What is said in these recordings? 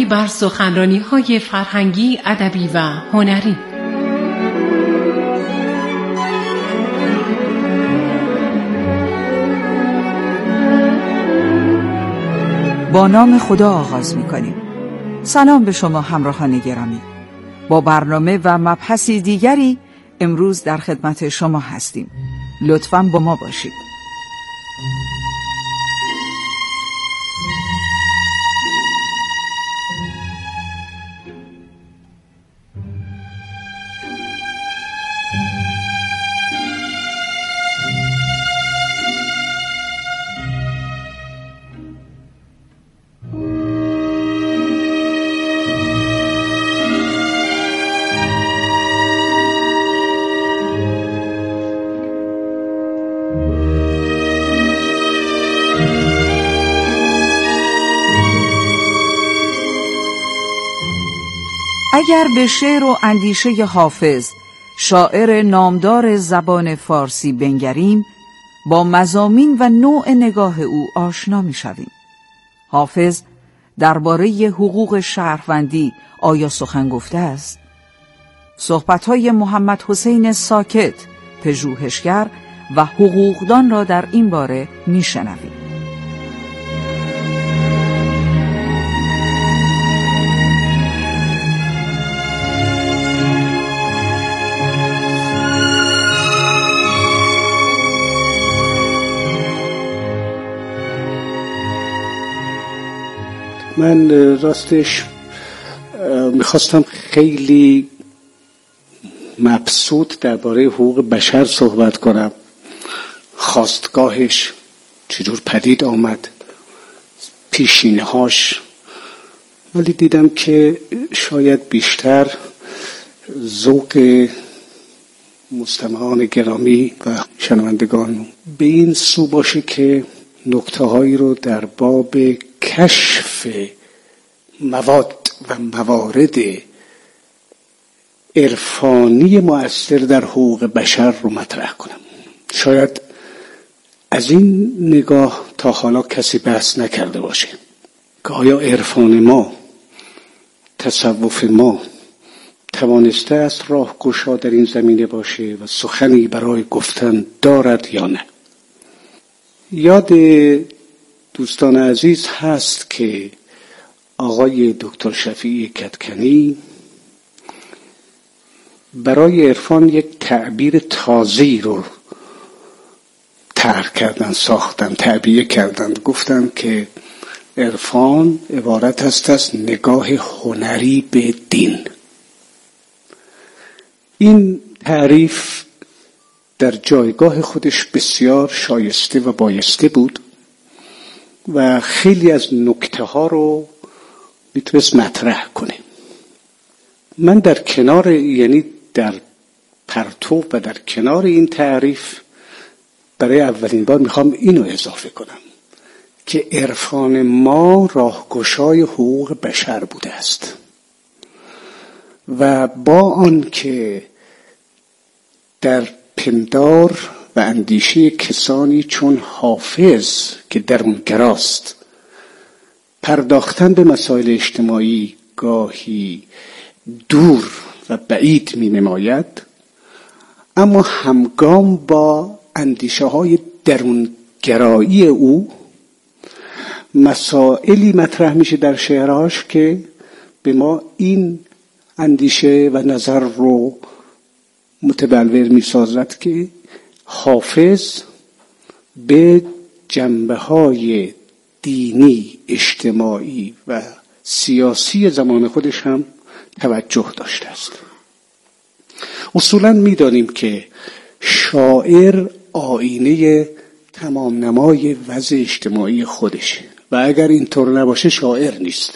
بر سخنرانی‌های فرهنگی، ادبی و هنری. با نام خدا آغاز می‌کنیم. سلام به شما همراهان گرامی. با برنامه و مبحثی دیگری امروز در خدمت شما هستیم. لطفاً با ما باشید. اگر به شعر و اندیشه حافظ، شاعر نامدار زبان فارسی بنگریم، با مضامین و نوع نگاه او آشنا می‌شویم. حافظ درباره حقوق شهروندی آیا سخن گفته است؟ صحبت‌های محمد حسین ساکت، پژوهشگر و حقوقدان را در این باره می‌شنویم. من راستش میخواستم خیلی مبسوط درباره حقوق بشر صحبت کنم، خاستگاهش چجور پدید آمد، پیشینه‌هاش، ولی دیدم که شاید بیشتر ذوق مستمعان گرامی و شنوندگان به این سو باشه که نکته‌هایی رو در باب کشف مواد و موارد عرفانی مؤثر در حقوق بشر رو مطرح کنم. شاید از این نگاه تا حالا کسی بحث نکرده باشه که آیا عرفان ما، تصوف ما توانسته است راهگشا در این زمینه باشه و سخنی برای گفتن دارد یا نه. یاد دوستان عزیز هست که آقای دکتر شفیعی کدکنی برای عرفان یک تعبیر تازه‌ای رو طرح کردن، ساختن، تعبیه کردن. گفتن که عرفان عبارت است از نگاه هنری به دین. این تعریف در جایگاه خودش بسیار شایسته و بایسته بود و خیلی از نکته ها رو میتونست مطرح کنه. من در کنار، یعنی در پرتو و در کنار این تعریف برای اولین بار میخوام اینو اضافه کنم که عرفان ما راهگشای حقوق بشر بوده است و با آن که در پندار و اندیشه کسانی چون حافظ که درونگراست پرداختن به مسائل اجتماعی گاهی دور و بعید می نماید، اما همگام با اندیشه های درونگرایی او مسائلی مطرح میشه در شعرهاش که به ما این اندیشه و نظر رو متبلور می سازد که حافظ به جنبه‌های دینی، اجتماعی و سیاسی زمان خودش هم توجه داشته است. اصولاً می‌دانیم که شاعر آینه تمام نمای وضع اجتماعی خودشه و اگر اینطور نباشه شاعر نیست.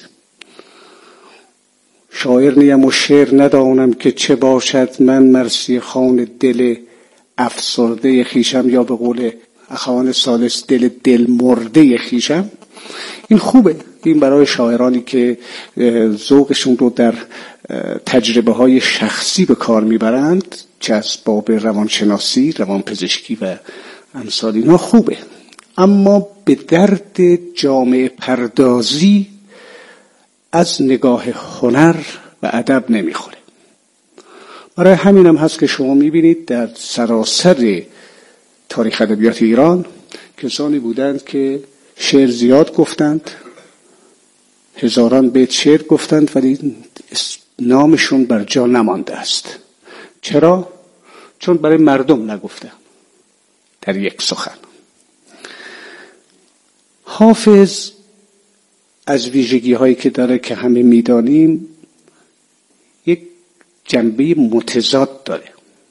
شاعر نیم و شعر ندانم که چه باشد، من مرسی خان دل افسرده خیشم، یا به قول اخوان ثالث دل مرده خیشم. این خوبه، این برای شاعرانی که ذوقشون رو در تجربه های شخصی به کار میبرند، چه از باب روانشناسی، روانپزشکی و امثال اینا خوبه. اما به درد جامعه پردازی از نگاه هنر و ادب نمیخوره. برای همین هم هست که شما میبینید در سراسر تاریخ ادبیات ایران کسانی بودند که شعر زیاد گفتند، هزاران بیت شعر گفتند، ولی نامشون بر جا نمانده است. چرا؟ چون برای مردم نگفتند در یک سخن. حافظ از ویژگی هایی که داره که همه میدانیم یک جنبه متضاد داره.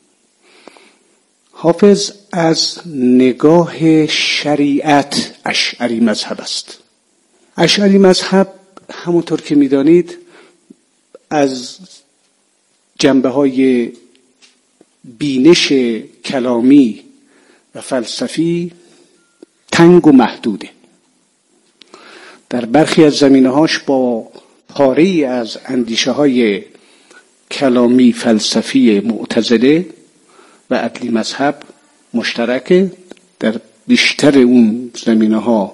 حافظ از نگاه شریعت اشعری مذهب است. اشعری مذهب همونطور که میدانید از جنبه های بینش کلامی و فلسفی تنگ و محدوده. در برخی از زمینه‌هاش با پاره‌ای از اندیشه‌های کلامی فلسفی معتزله و عدلی مذهب مشترکه. در بیشتر اون زمینه‌ها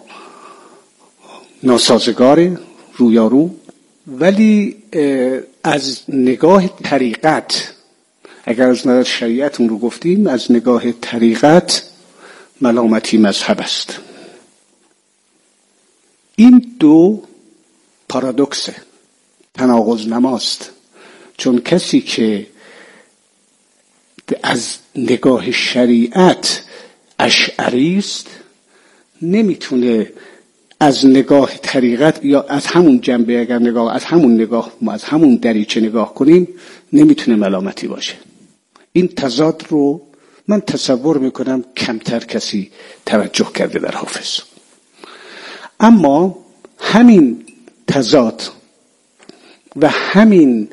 ناسازگاره، رویارو. ولی از نگاه طریقت، اگر از نظر شریعت اون رو گفتیم، از نگاه طریقت ملامتی مذهب است. این دو پارادوکسه، تناقض نماست. چون کسی که از نگاه شریعت اشعری است نمیتونه از نگاه طریقت یا از همون جنبه، اگر نگاه از همون دریچه نگاه کنیم، نمیتونه ملامتی باشه. این تضاد رو من تصور میکنم کمتر کسی توجه کرده در حافظ. اما همین تضاد و همین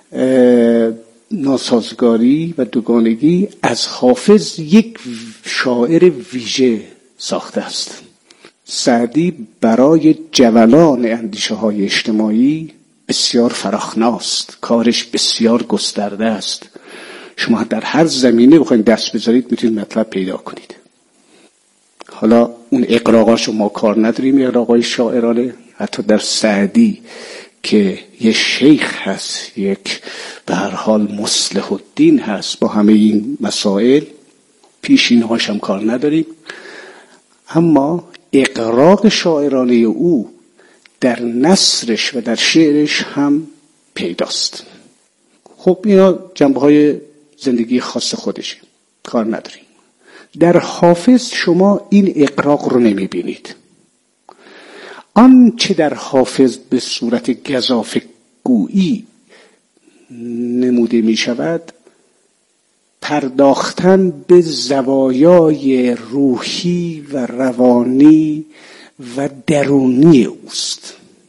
ناسازگاری و دوگانگی از حافظ یک شاعر ویژه ساخته است. سعدی برای جولان اندیشه های اجتماعی بسیار فراخناست، کارش بسیار گسترده است. شما در هر زمینه بخواید دست بذارید میتونید مطلب پیدا کنید. حالا اون اقراقاشو ما کار نداریم، اقراقای شاعرانه. حتی در سعدی که یه شیخ هست، یک به هر حال مصلح الدین هست، با همه این مسائل پیشینهاش هم کار نداریم. اما اقراق شاعرانه او در نثرش و در شعرش هم پیداست. خب اینا جنبه‌های زندگی خاص خودشه، کار نداریم. در حافظ شما این اقراق رو نمیبینید. آنچه در حافظ به صورت گزافه گویی نموده می شود، پرداختن به زوایای روحی و روانی و درونی اوست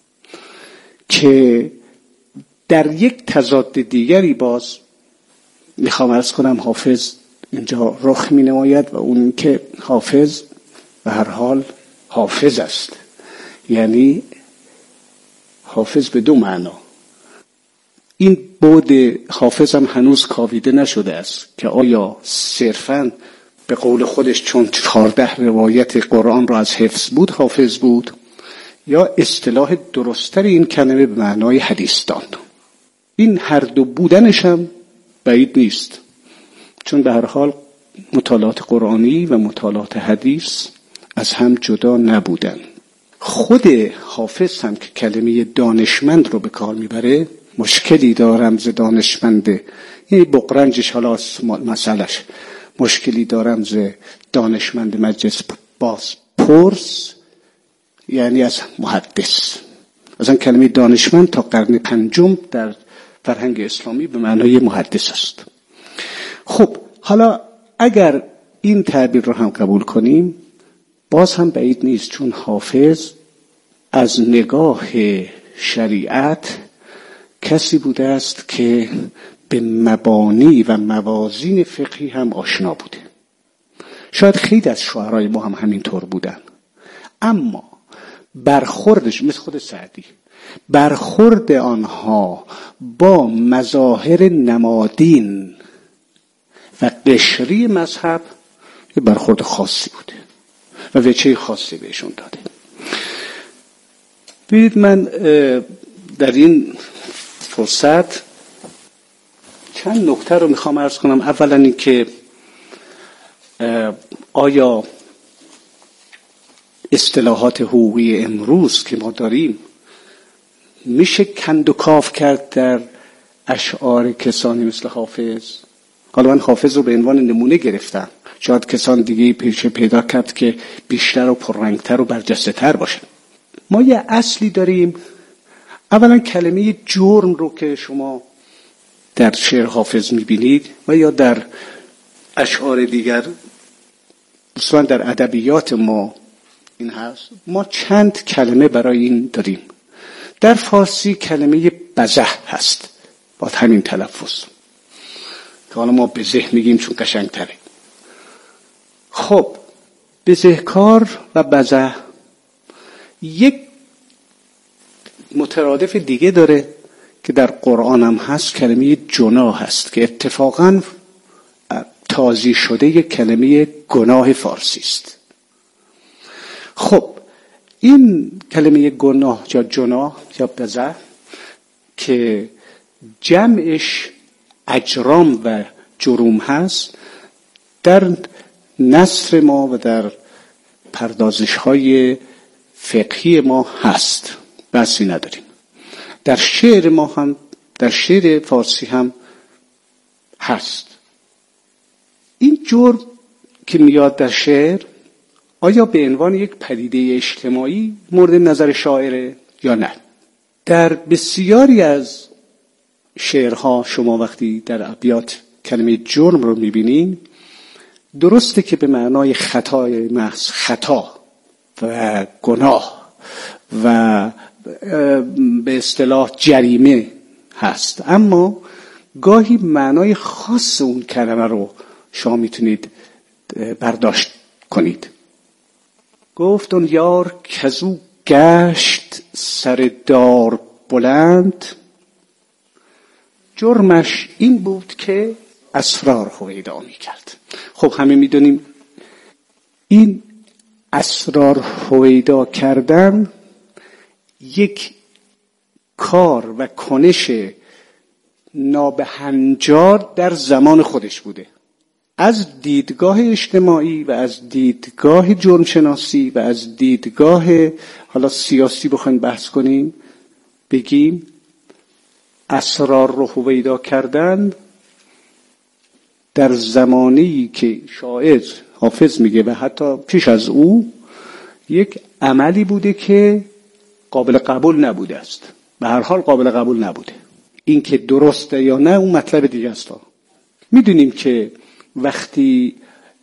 که در یک تضاد دیگری باز میخوام عرض کنم حافظ اینجا رخ می نماید، و اون که حافظ به هر حال حافظ است. یعنی حافظ به دو معنا. این بعد حافظ هم هنوز کاویده نشده است که آیا صرفاً به قول خودش چون 14 روایت قرآن را از حفظ بود حافظ بود، یا اصطلاح درست‌تر این کلمه به معنای حدیثدان. این هر دو بودنش هم بعید نیست، چون به هر حال مطالعات قرآنی و مطالعات حدیث از هم جدا نبودن. خود حافظ هم که کلمه دانشمند رو به کار میبره، مشکلی دارم ز دانشمنده، یعنی بقرنجش حالا مسئلش مشکلی دارم ز دانشمند مجلس باز پرس، یعنی از محدث. اصلا کلمه دانشمند تا قرن 5 در فرهنگ اسلامی به معنای محدث است. خب حالا اگر این تعبیر رو هم قبول کنیم باز هم بعید نیست، چون حافظ از نگاه شریعت کسی بوده است که به مبانی و موازین فقهی هم آشنا بوده. شاید خیلی از شعرهای ما هم همینطور بودن، اما برخوردش مثل خود سعدی، برخورد آنها با مظاهر نمادین و قشری مذهب یه برخورد خاصی بوده و وجهه خاصی بهشون داده. ببینید من در این فرصت چند نکته رو میخوام عرض کنم. اولا این که آیا اصطلاحات حقوقی امروز که ما داریم میشه کند و کاف کرد در اشعار کسانی مثل حافظ؟ حالا من حافظ رو به عنوان نمونه گرفتم، شاید کسان دیگه پیدا کرد که بیشتر و پررنگتر و برجسته تر باشن. ما یه اصلی داریم. اولا کلمه جرم رو که شما در شعر حافظ میبینید و یا در اشعار دیگر، مثلا در ادبیات ما این هست، ما چند کلمه برای این داریم. در فارسی کلمه بزه هست با همین تلفظ که حالا ما بزه میگیم چون قشنگ تره. خب بزهکار و بزه یک مترادف دیگه داره که در قرآن هم هست، کلمه جناح هست که اتفاقاً تازی شده یک کلمه گناه فارسی است. خب این کلمه گناه یا جناح یا بزه که جمعش اجرام و جروم هست، در نثر ما و در پردازش های فقهی ما هست، بحثی نداریم. در شعر ما هم، در شعر فارسی هم هست. این جرم که میاد در شعر آیا به عنوان یک پدیده اجتماعی مورد نظر شاعره یا نه؟ در بسیاری از شعرها شما وقتی در ابیات کلمه جرم رو میبینین، درسته که به معنای خطای محض، خطا و گناه و به اصطلاح جریمه هست، اما گاهی معنای خاص اون کلمه رو شما میتونید برداشت کنید. گفت اون یار کزو گشت سر دار بلند، جرمش این بود که اسرار هویدا میکرد. خب همه میدونیم این اسرار هویدا کردن یک کار و کنش نابهنجار در زمان خودش بوده. از دیدگاه اجتماعی و از دیدگاه جرمشناسی و از دیدگاه حالا سیاسی بخوایم بحث کنیم، بگیم اسرار رو هویدا کردن در زمانی که شاعر حافظ میگه و حتی پیش از او یک عملی بوده که قابل قبول نبوده است. به هر حال قابل قبول نبوده. این که درسته یا نه اون مطلب دیگه است. میدونیم که وقتی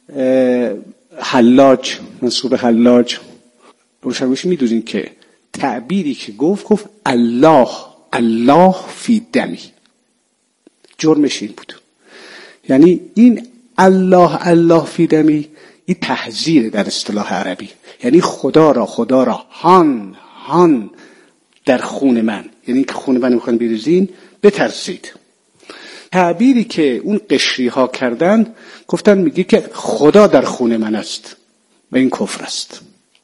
حلاج، منصور حلاج روشن باشیم، میدونیم که تعبیری که گفت الله فی دمی، جرمش این بود. یعنی این الله فی دمی این تحذیر در اصطلاح عربی، یعنی خدا را هان در خون من، یعنی که خون من میخوان بریزین بترسید. تعبیری که اون قشری ها کردن، گفتن میگه که خدا در خون من است و این کفر است.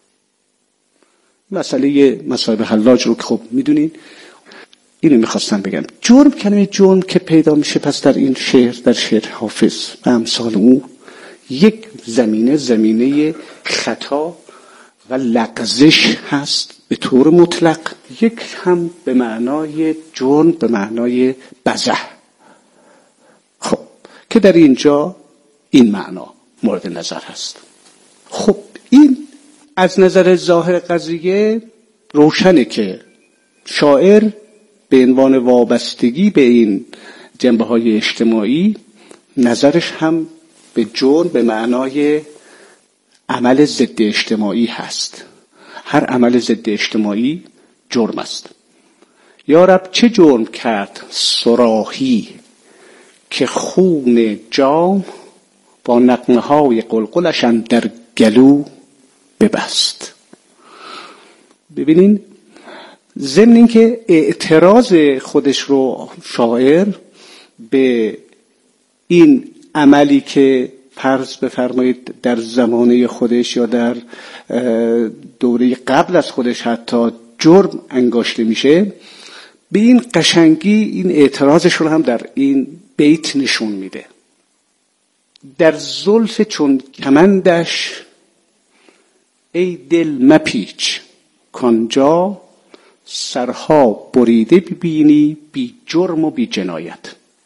مسائل حلاج رو که خب میدونین، اینو میخواستم بگم. جرم، کلمه جرم که پیدا میشه پس در این شعر، در شعر حافظ و امثال او، یک زمینه خطا و لغزش هست به طور مطلق، یک هم به معنای جرم، به معنای بزه. خب که در اینجا این معنا مورد نظر هست. خب این از نظر ظاهر قضیه روشنه که شاعر به عنوان وابستگی به این جنبه‌های اجتماعی نظرش هم به جرم به معنای عمل ضد اجتماعی هست. هر عمل ضد اجتماعی جرم است. یا رب چه جرم کرد صراحی که خون جام با نغمه های قلقلش در گلو ببست. ببینین ضمن این که اعتراض خودش رو شاعر به این عملی که فرض بفرمایید در زمانه خودش یا در دوره قبل از خودش حتی جرم انگاشته میشه، به این قشنگی این اعتراضش رو هم در این بیت نشون میده. در زلف چون کمندش ای دل مپیچ، کانجا سرها بریده ببینی بی جرم و بی جنایت.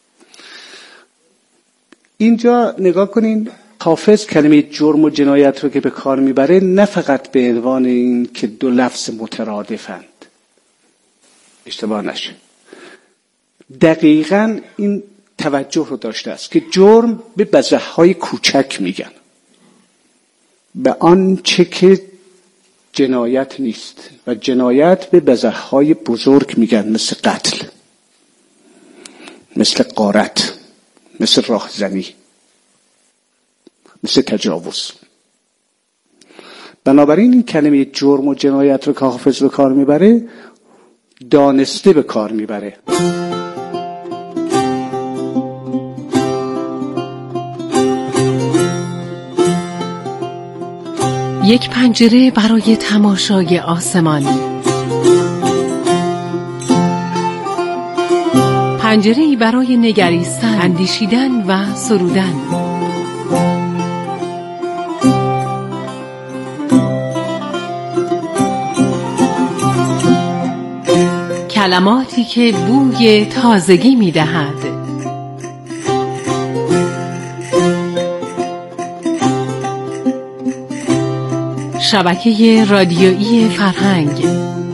اینجا نگاه کنین حافظ کلمه جرم و جنایت رو که به کار میبره نه فقط به عنوان این که دو لفظ مترادفند، اشتباه نشه، دقیقاً این توجه رو داشته است که جرم به بزه‌های کوچک میگن، به آنچه که جنایت نیست، و جنایت به بزه‌های بزرگ میگن، مثل قتل، مثل غارت، مثل راهزنی، مثل تجاوز. بنابراین این کلمه جرم و جنایت رو که حافظ به کار میبره دانسته به کار میبره. یک پنجره برای تماشای آسمان، پنجره‌ای برای نگریستن، اندیشیدن و سرودن. کلماتی که بوی تازگی می‌دهد. شبکه رادیویی فرهنگ.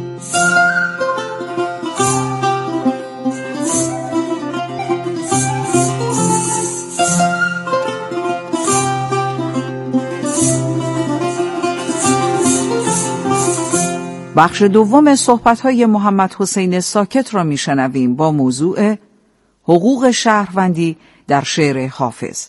بخش دوم صحبت‌های محمد حسین ساکت را می‌شنویم با موضوع حقوق شهروندی در شعر حافظ.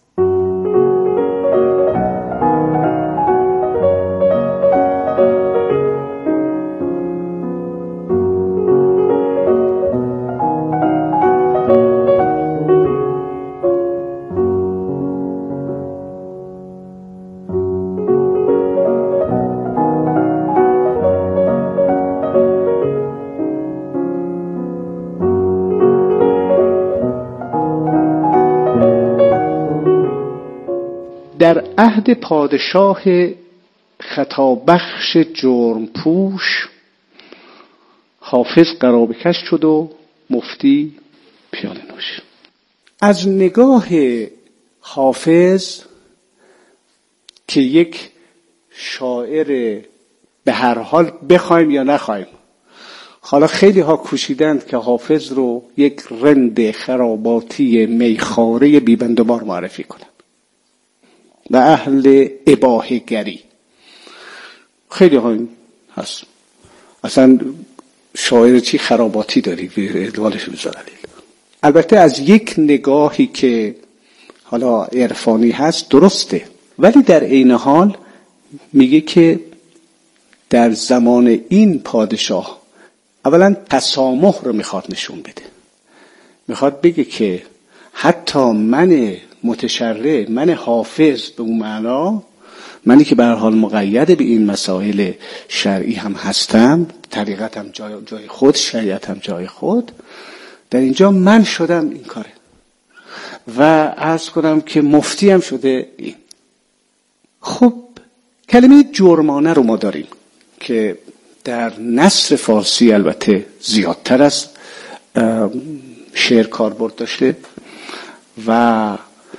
در عهد پادشاه خطابخش جرم پوش، حافظ قرابکش شد و مفتی پیاله نوش. از نگاه حافظ که یک شاعر به هر حال بخوایم یا نخوایم، حالا خیلی ها کوشیدند که حافظ رو یک رند خراباتی میخواره بیبندبار معرفی کنند و اهل اباحه گری. خیلی ها این هست، اصلا شاعر چی خراباتی داری به ادوالش بذارلیل. البته از یک نگاهی که حالا عرفانی هست درسته، ولی در عین حال میگه که در زمان این پادشاه اولا تسامح رو میخواد نشون بده، میخواد بگه که حتی من متشرع، من حافظ به اون معنا، منی که به هر حال مقید به این مسائل شرعی هم هستم، طریقتم جای خود، شریعتم جای خود، در اینجا من شدم این کاره و عرض کنم که مفتی هم شده این. خب کلمه جرمانه رو ما داریم که در نثر فارسی البته زیادتر از شعر کاربرد داشته و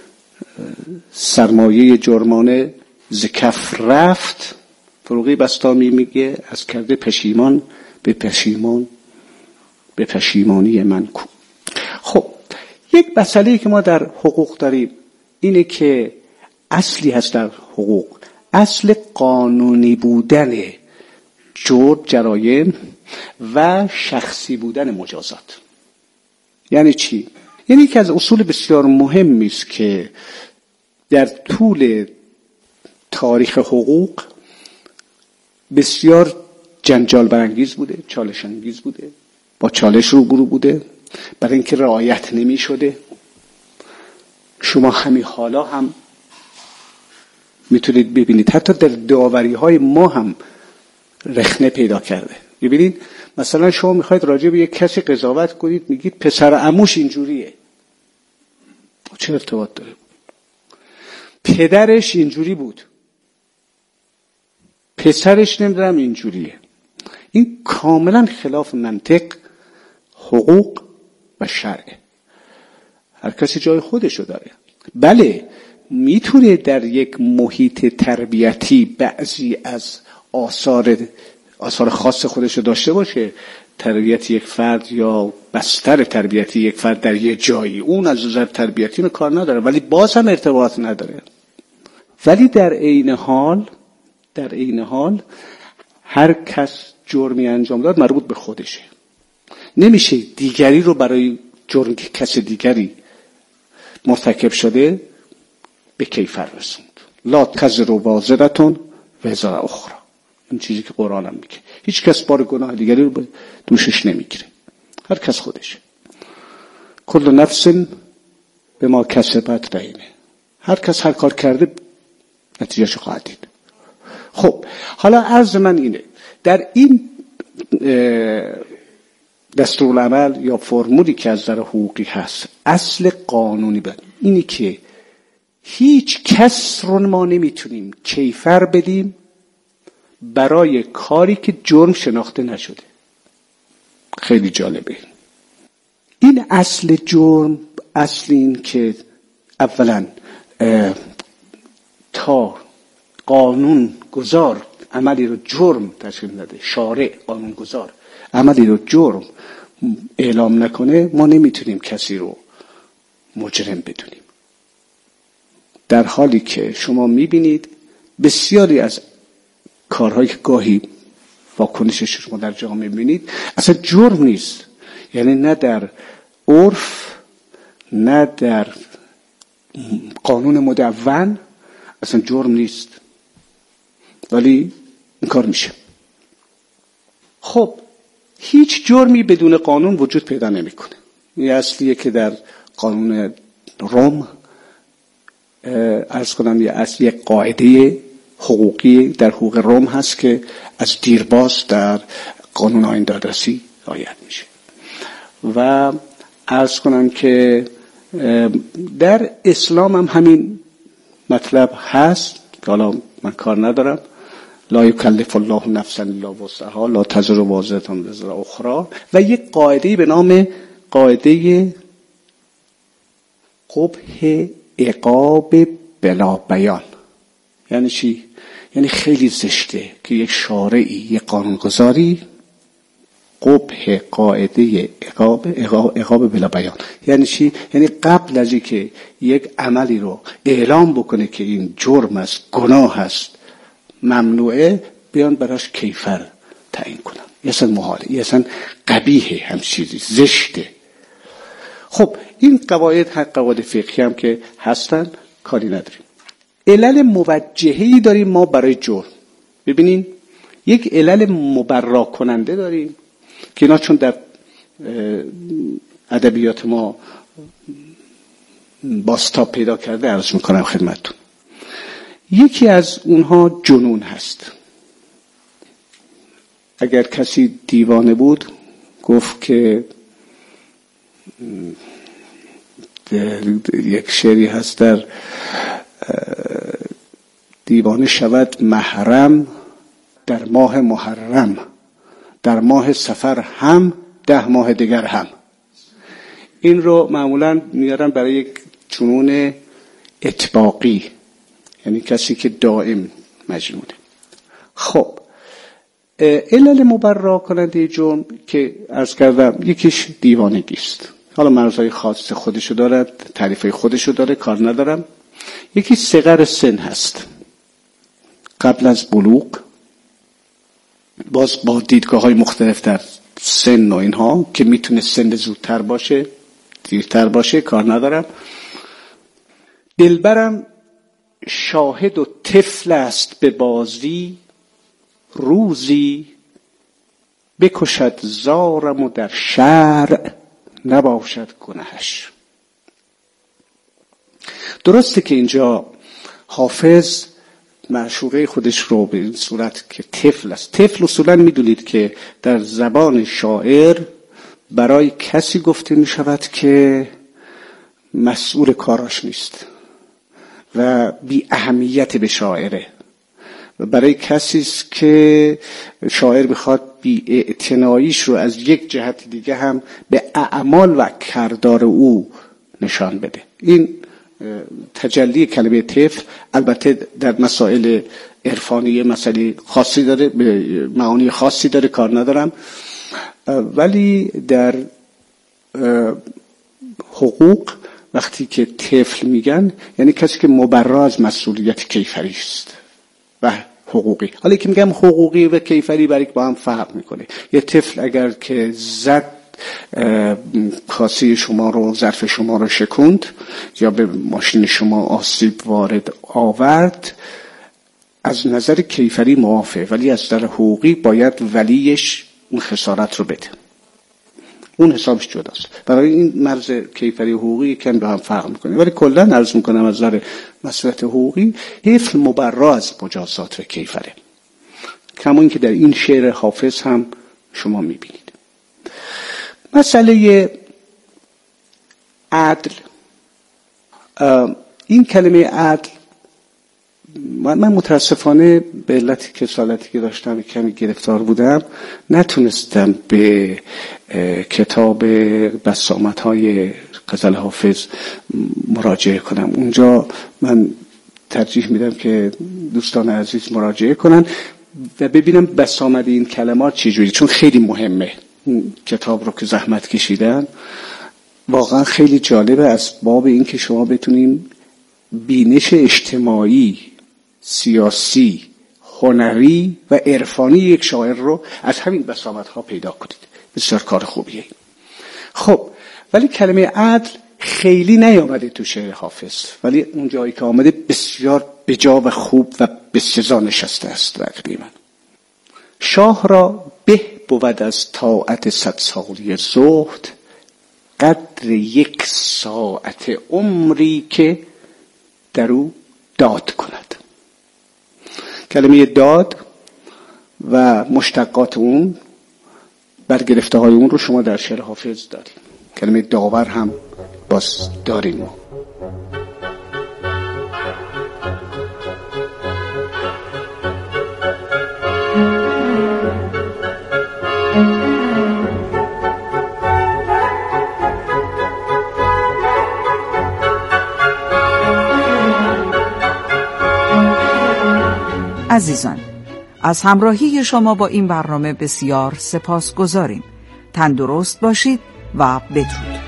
سرمایه جرمانه ز کف رفت. فروغی بسطامی میگه از کرده پشیمان به پشیمان به پشیمانی من کو. خب یک مسئله که ما در حقوق داریم اینه که اصلی هست در حقوق، اصل قانونی بودن جرایم و شخصی بودن مجازات. یعنی چی؟ یعنی که از اصول بسیار مهمی است که در طول تاریخ حقوق بسیار جنجال برانگیز بوده، چالش انگیز بوده، با چالش روبرو بوده، برای اینکه رعایت نمی شده. شما همین حالا هم میتونید ببینید حتی در داوری های ما هم رخنه پیدا کرده. ببینید مثلا شما میخواید راجع به یک کسی قضاوت کنید، میگید پسر عموش اینجوریه. چه ارتباط داره؟ پدرش اینجوری بود، پسرش نمیدونم اینجوریه. این کاملا خلاف منطق، حقوق و شرع. هر کسی جای خودشو داره. بله میتونه در یک محیط تربیتی بعضی از آثار خاص خودشو داشته باشه، تربیت یک فرد یا بستر تربیتی یک فرد در یک جایی، اون از نظر تربیتی کار نداره، ولی باز هم ارتباط نداره. ولی در عین حال هر کس جرمی انجام داد مربوط به خودشه. نمیشه دیگری رو برای جرم که کس دیگری مرتکب شده به کیفر رسوند. لا تزر وازرة وزر اخرى. این چیزی که قرآن هم میگه. هیچ کس بار گناه دیگری رو به دوشش نمیگیره. هر کس خودشه. کل نفس بما کسبت رهینه. هر کس هر کار کرده نتیجهش خواهد دید. خب حالا عرض من اینه، در این دستورالعمل یا فرمولی که از نظر حقوقی هست، اصل قانونی بود اینی که هیچ کس رو ما نمیتونیم کیفر بدیم برای کاری که جرم شناخته نشده. خیلی جالبه این اصل جرم. اصل این که اولا تا قانون گذار عملی رو جرم تشکیل نده، شارع قانون گذار عملی رو جرم اعلام نکنه، ما نمیتونیم کسی رو مجرم بدونیم. در حالی که شما میبینید بسیاری از کارهایی که گاهی واکنشش شما در جامعه میبینید اصلا جرم نیست، یعنی نه در عرف نه در قانون مدون اصلا جرم نیست، ولی این کار میشه. خب هیچ جرمی بدون قانون وجود پیدا نمیکنه. این اصلیه که در قانون روم عرض کنم یه قاعده حقوقی در حقوق روم هست که از دیرباز در قانون آیین دادرسی رعایت میشه. و عرض کنم که در اسلام هم همین مطلب هست که حالا من کار ندارم. لا یکلف الله نفسا الا وسعها لا تزر وازرة وزر اخرى. و یک قاعده به نام قاعده قبح عقاب بلا بیان. یعنی چی؟ یعنی خیلی زشته که یک شارعی یک قانونگذاری قبح قاعده عقاب بلا بیان. یعنی چی؟ یعنی قبل از اینکه یک عملی رو اعلام بکنه که این جرم است، گناه است، ممنوعه، بیان براش کیفر تعیین کنن. یه اصلا محاله، یه اصلا قبیحه، هم چیزی زشته. خب این قواعد قواعد فقهی هم که هستن کاری نداریم. علل موجهه‌ای داریم ما برای جرم. ببینین یک علل مبرا کننده داریم که اینا چون در ادبیات ما بازتاب پیدا کرده عرض میکنم خدمتتون. یکی از اونها جنون هست. اگر کسی دیوانه بود گفت که یک شعری هست در دیوانه شود محرم در ماه محرم، در ماه سفر هم 10 ماه دیگر هم. این رو معمولا میارن برای یک جنون اطباقی، یعنی کسی که دائم مجنونه. خب علل مبرا کننده جرم که عرض کردم یکیش دیوانگی است. حالا مرزهای خاص خودشو داره، تعریفای خودشو داره، کار ندارم. یکی صغر سن هست، قبل از بلوغ، باز با دیدگاه‌های مختلف در سن و اینها که میتونه سن زودتر باشه دیرتر باشه، کار ندارم. دلبرم شاهد و طفل است به بازی، روزی بکشد زارم و در شرع نباشد گناهش. درسته که اینجا حافظ معشوقه خودش رو به این صورت که طفل است. طفل اصولا میدونید که در زبان شاعر برای کسی گفته می شود که مسئول کاراش نیست و بی اهمیت به شاعره، و برای کسی است که شاعر بخواد بی اعتناییش رو از یک جهت دیگه هم به اعمال و کردار او نشان بده. این تجلی کلمه طفل البته در مسائل عرفانی مسئله خاصی داره، به معانی خاصی داره، کار ندارم، ولی در حقوق وقتی که طفل میگن یعنی کسی که مبرا از مسئولیت کیفری است و حقوقی. حالا که میگم حقوقی و کیفری برای با هم فرق میکنه. یه طفل اگر که زد کاسه شما رو، ظرف شما رو شکوند یا به ماشین شما آسیب وارد آورد، از نظر کیفری معافه، ولی از نظر حقوقی باید ولیش اون خسارت رو بده، اون حسابش جداست. برای این مرز کیفری حقوقی کم به هم فرق میکنه، ولی کلا عرض میکنم از نظر مسئله حقوقی طفل مبرا از مجازات و کیفره، کما اینکه در این شعر حافظ هم شما میبینید. مسئله عدل، این کلمه عدل من متاسفانه به علت کسالتی که داشتم کمی گرفتار بودم نتونستم به کتاب بسامدهای غزل حافظ مراجعه کنم. اونجا من ترجیح میدم که دوستان عزیز مراجعه کنن و ببینم بسامد این کلمات چجوری، چون خیلی مهمه. این کتاب رو که زحمت کشیدن واقعا خیلی جالبه، از باب این که شما بتونین بینش اجتماعی، سیاسی، هنری و عرفانی یک شاعر رو از همین بسامدها پیدا کنید. بسیار کار خوبیه. خب ولی کلمه عدل خیلی نیامده تو شعر حافظ، ولی اون جایی که آمده بسیار بجا و خوب و به سزا نشسته است. تقریبا شاه را به بود از طاعت 100 سالی زهد، قدر 1 ساعت عمری که در او داد کند. کلمه داد و مشتقات اون، برگرفته های اون رو شما در شعر حافظ دارید. کلمه داور هم باز داریم. عزیزان، از همراهی شما با این برنامه بسیار سپاسگزاریم. تندرست باشید و بدرود.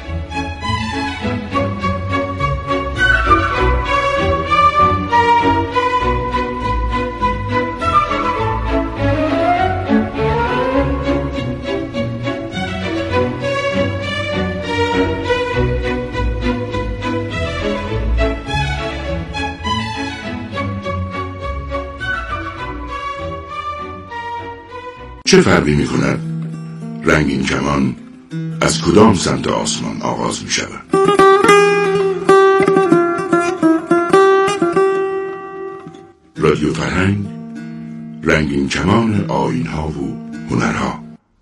چه فرقی می کند رنگین کمان از کدام سمت آسمان آغاز می شود؟ رادیو فرهنگ، رنگین کمان آیین‌ها و هنرها.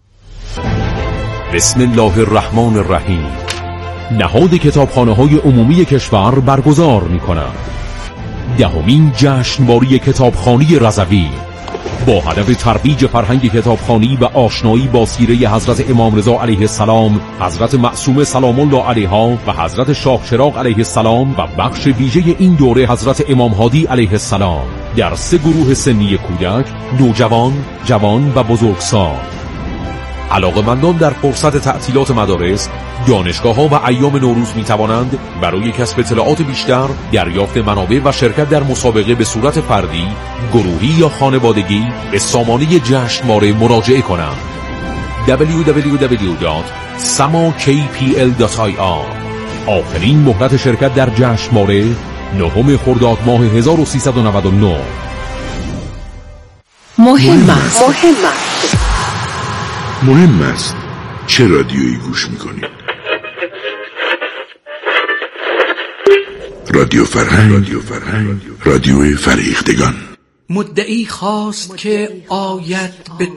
بسم الله الرحمن الرحیم. نهاد کتابخانه‌های عمومی کشور برگزار می کند 10مین جشنواره کتابخوانی رضوی با هدف ترویج فرهنگ کتابخوانی و آشنایی با سیره حضرت امام رضا علیه السلام، حضرت معصومه سلام الله علیها و حضرت شاه چراغ علیه السلام و بخش ویژه این دوره حضرت امام هادی علیه السلام در 3 گروه سنی کودک، نوجوان، جوان و بزرگسال. علاقه‌مندان در فرصت تعطیلات مدارس، دانشگاه‌ها و ایام نوروز می‌توانند برای کسب اطلاعات بیشتر، دریافت منابع و شرکت در مسابقه به صورت فردی، گروهی یا خانوادگی به سامانه جشنواره مراجعه کنند. www.samakpl.ir. آخرین مهلت شرکت در جشنواره 9 خرداد ماه 1399. مهم است چه رادیویی گوش میکنید. رادیو فرهنگ، رادیو فریختگان. مدعی خواست که آید به